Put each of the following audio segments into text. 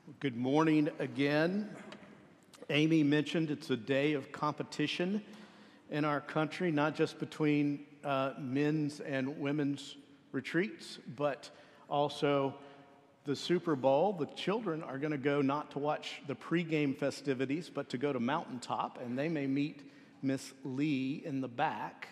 Good morning again. Amy mentioned it's a day of competition in our country, not just between men's and women's retreats, but also the Super Bowl. The children are going to go not to watch the pregame festivities, but to go to Mountaintop, and they may meet Miss Lee in the back.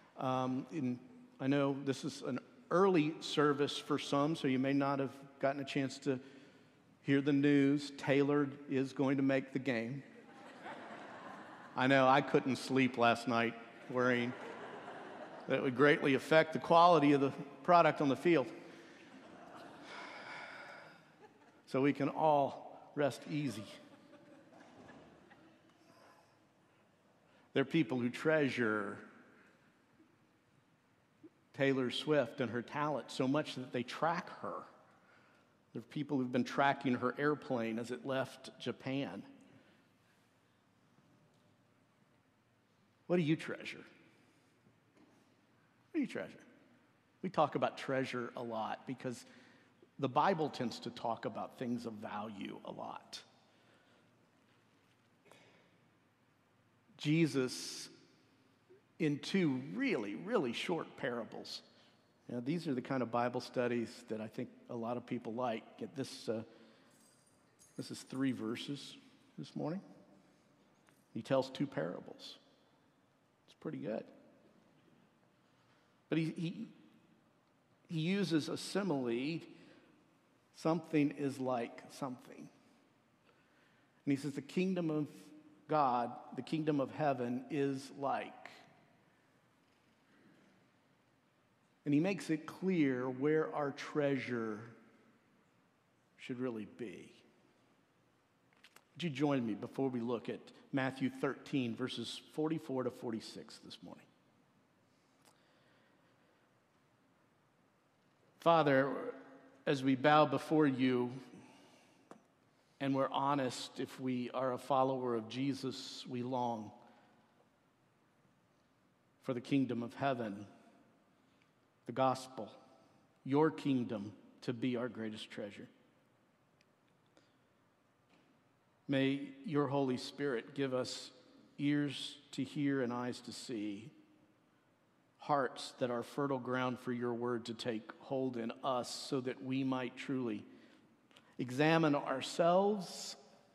I know this is an early service for some, so you may not have gotten a chance to hear the news. Taylor is going to make the game. I know I couldn't sleep last night worrying that it would greatly affect the quality of the product on the field. So we can all rest easy. There are people who treasure Taylor Swift and her talent so much that they track her. There are people who've been tracking her airplane as it left Japan. What do you treasure? What do you treasure? We talk about treasure a lot because the Bible tends to talk about things of value a lot. Jesus, in two really, really short parables. Now, these are the kind of Bible studies that I think a lot of people like. This is 3 verses this morning. He tells 2 parables. It's pretty good. But he uses a simile. Something is like something. And he says the kingdom of God, the kingdom of heaven is like. And he makes it clear where our treasure should really be. Would you join me before we look at Matthew 13, verses 44 to 46 this morning? Father, as we bow before you, and we're honest, if we are a follower of Jesus, we long for the kingdom of heaven, the gospel, your kingdom to be our greatest treasure. May your Holy Spirit give us ears to hear and eyes to see, hearts that are fertile ground for your word to take hold in us so that we might truly examine ourselves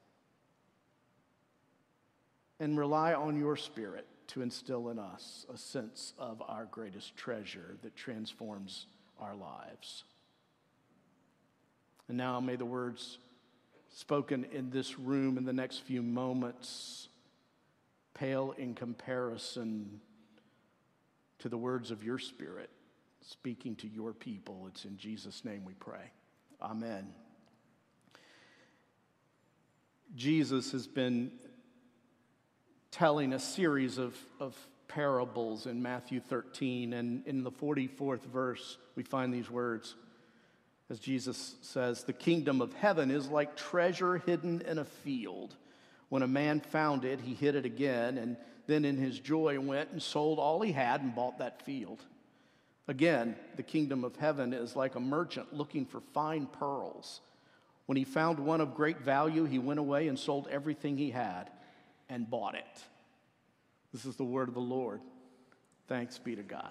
and rely on your Spirit to instill in us a sense of our greatest treasure that transforms our lives. And now may the words spoken in this room in the next few moments pale in comparison to the words of your Spirit speaking to your people. It's in Jesus' name we pray. Amen. Jesus has been telling a series of parables in Matthew 13, and in the 44th verse, we find these words. As Jesus says, the kingdom of heaven is like treasure hidden in a field. When a man found it, he hid it again, and then in his joy went and sold all he had and bought that field. Again, the kingdom of heaven is like a merchant looking for fine pearls. When he found one of great value, he went away and sold everything he had and bought it. This is the word of the Lord. Thanks be to God.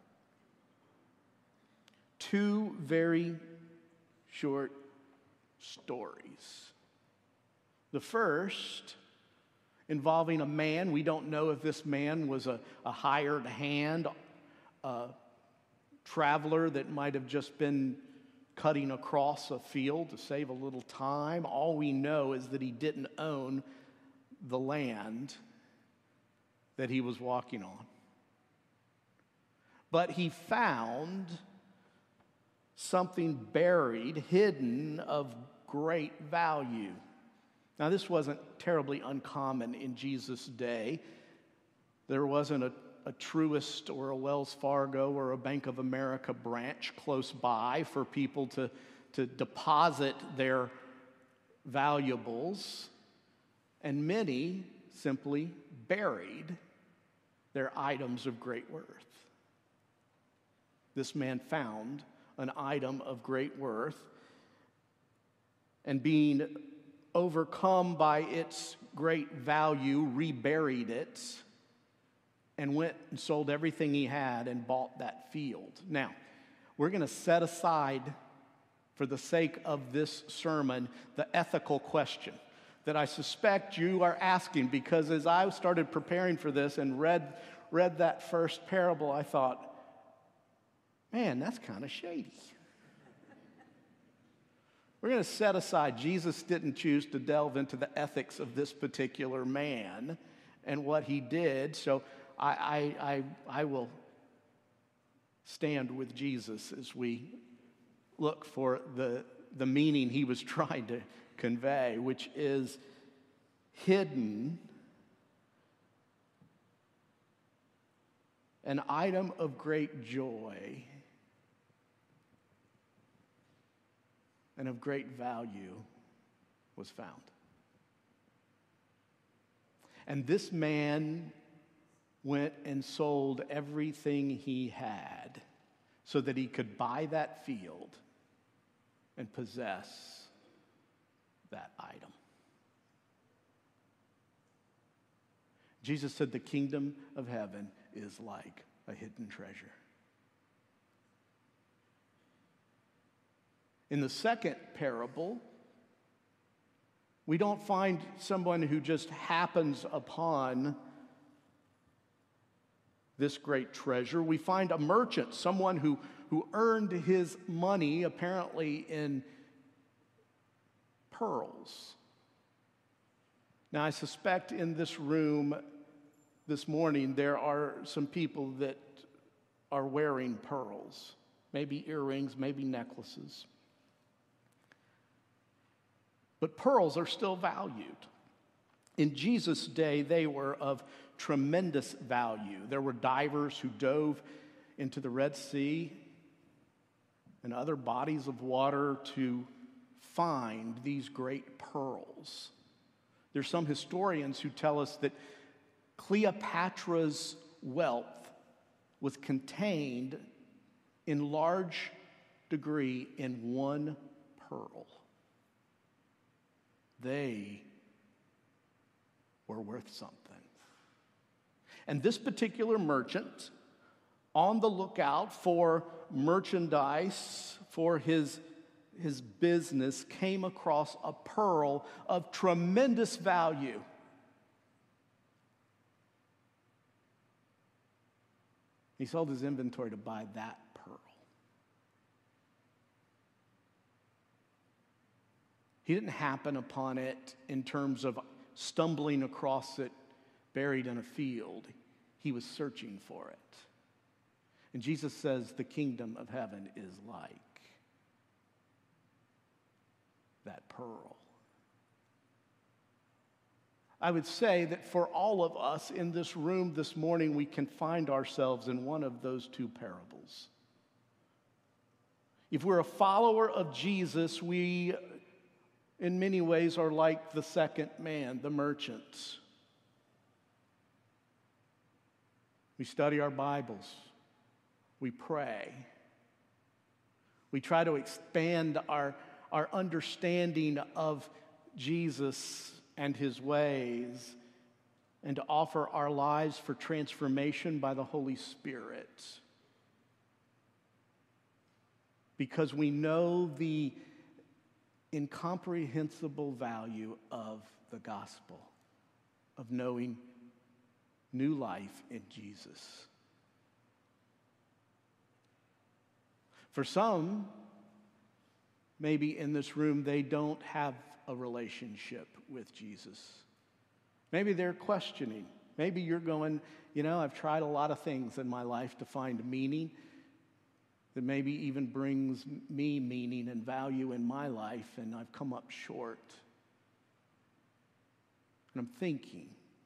2 very short stories. The first involving a man. We don't know if this man was a hired hand, a traveler that might have just been cutting across a field to save a little time. All we know is that he didn't own the land that he was walking on. But he found something buried, hidden, of great value. Now, this wasn't terribly uncommon in Jesus' day. There wasn't a Truist or a Wells Fargo or a Bank of America branch close by for people to deposit their valuables. And many simply buried their items of great worth. This man found an item of great worth, and being overcome by its great value, reburied it, and went and sold everything he had and bought that field. Now, we're going to set aside, for the sake of this sermon, the ethical question that I suspect you are asking, because as I started preparing for this and read that first parable, I thought, man, that's kind of shady. We're going to set aside, Jesus didn't choose to delve into the ethics of this particular man and what he did, so I will stand with Jesus as we look for the meaning he was trying to convey, which is hidden, an item of great joy and of great value was found. And this man went and sold everything he had so that he could buy that field and possess that item. Jesus said the kingdom of heaven is like a hidden treasure. In the second parable, we don't find someone who just happens upon this great treasure. We find a merchant, someone who earned his money apparently in pearls. Now, I suspect in this room this morning there are some people that are wearing pearls, maybe earrings, maybe necklaces. But pearls are still valued. In Jesus' day, they were of tremendous value. There were divers who dove into the Red Sea and other bodies of water to find these great pearls. There's some historians who tell us that Cleopatra's wealth was contained in large degree in one pearl. They were worth something. And this particular merchant, on the lookout for merchandise for his business, came across a pearl of tremendous value. He sold his inventory to buy that pearl. He didn't happen upon it in terms of stumbling across it buried in a field. He was searching for it. And Jesus says the kingdom of heaven is like that pearl. I would say that for all of us in this room this morning, we can find ourselves in one of those two parables. If we're a follower of Jesus, we in many ways are like the second man, the merchant. We study our Bibles. We pray. We try to expand our understanding of Jesus and his ways, and to offer our lives for transformation by the Holy Spirit. Because we know the incomprehensible value of the gospel, of knowing new life in Jesus. For some, maybe in this room, they don't have a relationship with Jesus. Maybe they're questioning. Maybe you're going, I've tried a lot of things in my life to find meaning that maybe even brings me meaning and value in my life, and I've come up short. And I'm thinking,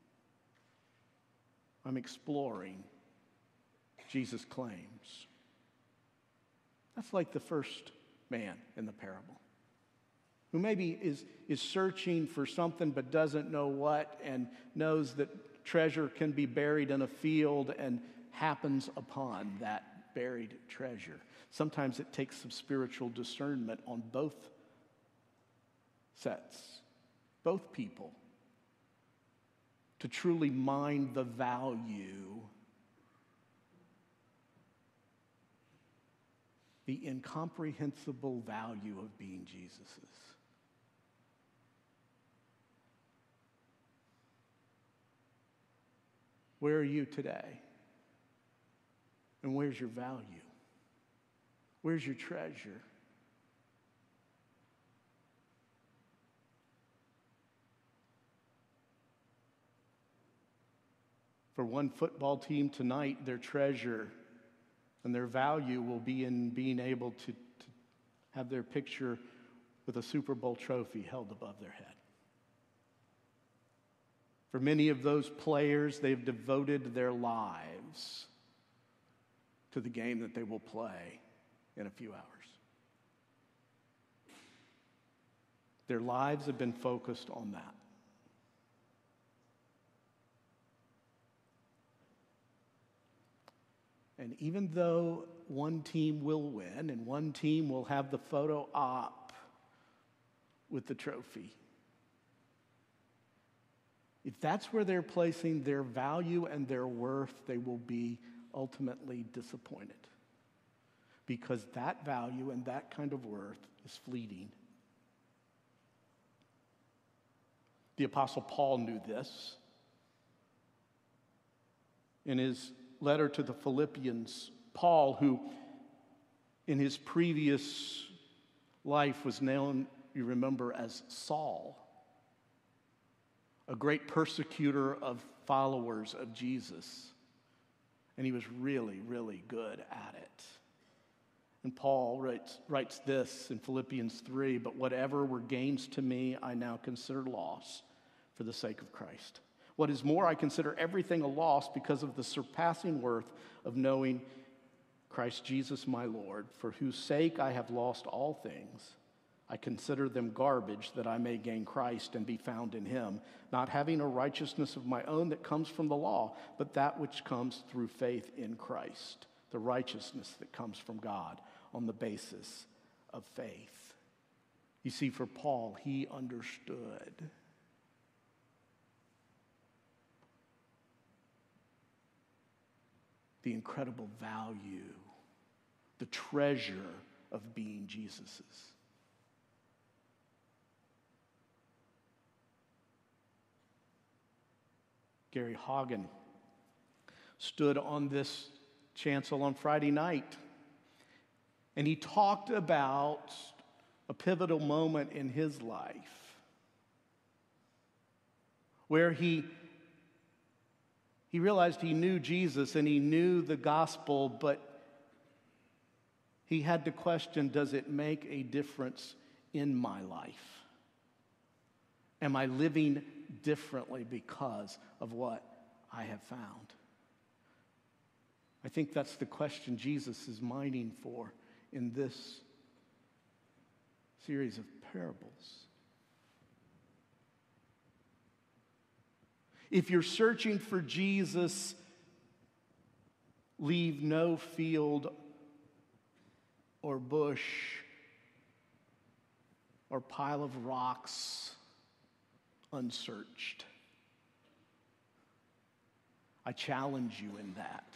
I'm exploring Jesus' claims. That's like the first man in the parable, who maybe is searching for something but doesn't know what, and knows that treasure can be buried in a field and happens upon that buried treasure. Sometimes it takes some spiritual discernment on both sets both people, to truly mine the value, the incomprehensible value of being Jesus's. Where are you today? And where's your value? Where's your treasure? For one football team tonight, their treasure and their value will be in being able to have their picture with a Super Bowl trophy held above their head. For many of those players, they've devoted their lives to the game that they will play in a few hours. Their lives have been focused on that. And even though one team will win and one team will have the photo op with the trophy, if that's where they're placing their value and their worth, they will be ultimately disappointed. Because that value and that kind of worth is fleeting. The Apostle Paul knew this. In his letter to the Philippians, Paul, who in his previous life was known, you remember, as Saul, a great persecutor of followers of Jesus. And he was really, really good at it. And Paul writes this in Philippians 3, "But whatever were gains to me, I now consider loss for the sake of Christ. What is more, I consider everything a loss because of the surpassing worth of knowing Christ Jesus my Lord, for whose sake I have lost all things. I consider them garbage that I may gain Christ and be found in him, not having a righteousness of my own that comes from the law, but that which comes through faith in Christ, the righteousness that comes from God on the basis of faith." You see, for Paul, he understood the incredible value, the treasure of being Jesus's. Gary Hagen stood on this chancel on Friday night, and he talked about a pivotal moment in his life where he realized he knew Jesus and he knew the gospel, but he had to question, does it make a difference in my life? Am I living differently because of what I have found? I think that's the question Jesus is mining for in this series of parables. If you're searching for Jesus, leave no field or bush or pile of rocks unsearched. I challenge you in that.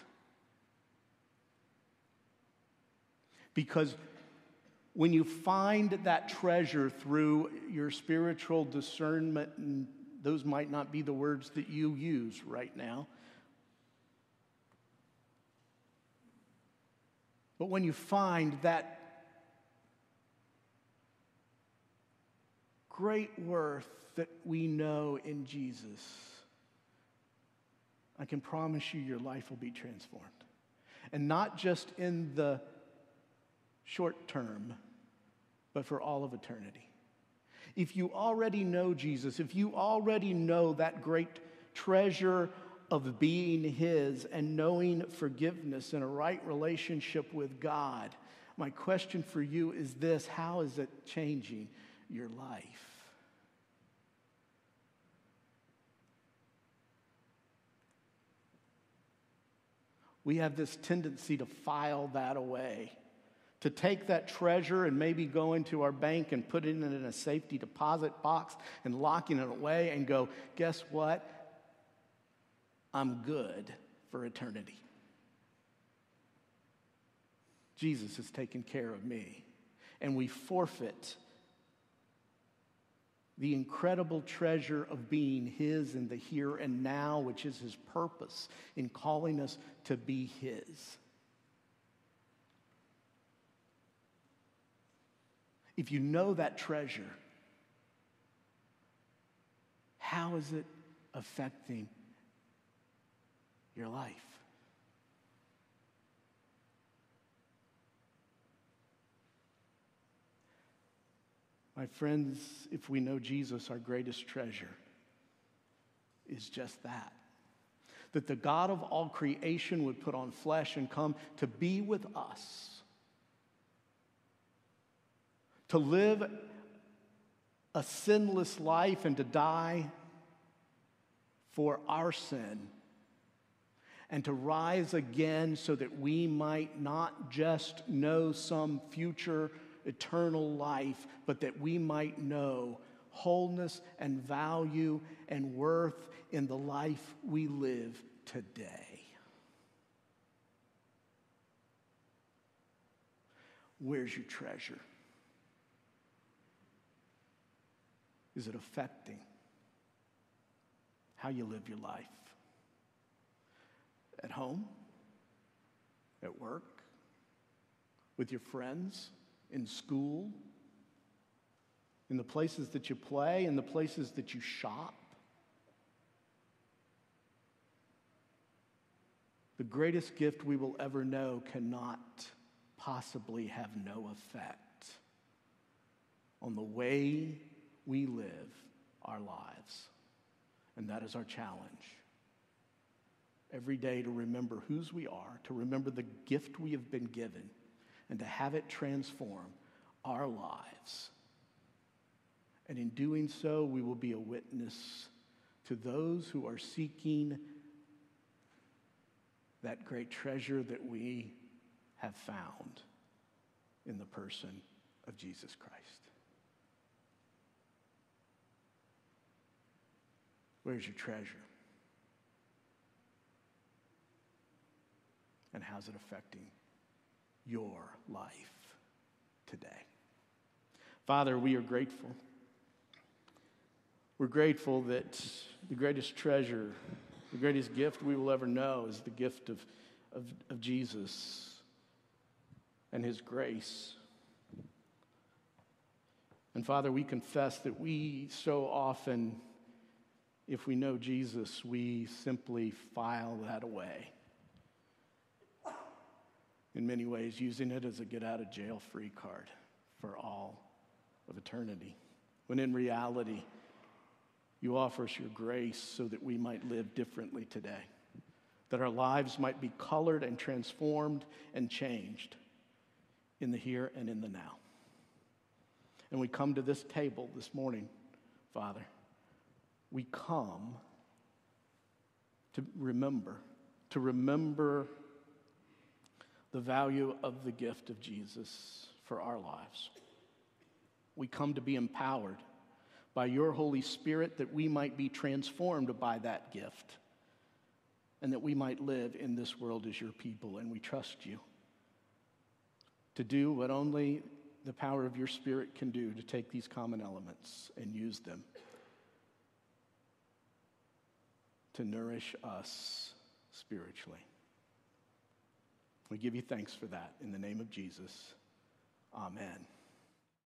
Because when you find that treasure through your spiritual discernment, and those might not be the words that you use right now, but when you find that great worth that we know in Jesus, I can promise you your life will be transformed. And not just in the short term, but for all of eternity. If you already know Jesus, if you already know that great treasure of being his and knowing forgiveness and a right relationship with God, my question for you is this: how is it changing your life? We have this tendency to file that away, to take that treasure and maybe go into our bank and put it in a safety deposit box and locking it away and go, guess what? I'm good for eternity. Jesus has taken care of me. And we forfeit the incredible treasure of being his in the here and now, which is his purpose in calling us to be his. If you know that treasure, how is it affecting your life? My friends, if we know Jesus, our greatest treasure is just that. That the God of all creation would put on flesh and come to be with us. To live a sinless life and to die for our sin. And to rise again so that we might not just know some future eternal life, but that we might know wholeness and value and worth in the life we live today. Where's your treasure? Is it affecting how you live your life? At home? At work? With your friends? In school? In the places that you play? In the places that you shop? The greatest gift we will ever know cannot possibly have no effect on the way we live our lives. And that is our challenge. Every day to remember whose we are, to remember the gift we have been given, and to have it transform our lives. And in doing so, we will be a witness to those who are seeking that great treasure that we have found in the person of Jesus Christ. Where's your treasure? And how's it affecting your life today? Father, we are grateful. We're grateful that the greatest treasure, the greatest gift we will ever know is the gift of Jesus and his grace. And Father, we confess that we so often, if we know Jesus, we simply file that away. In many ways, using it as a get-out-of-jail-free card for all of eternity. When in reality, you offer us your grace so that we might live differently today. That our lives might be colored and transformed and changed in the here and in the now. And we come to this table this morning, Father. We come to remember the value of the gift of Jesus for our lives. We come to be empowered by your Holy Spirit that we might be transformed by that gift and that we might live in this world as your people. And we trust you to do what only the power of your Spirit can do, to take these common elements and use them to nourish us spiritually. We give you thanks for that. In the name of Jesus, amen.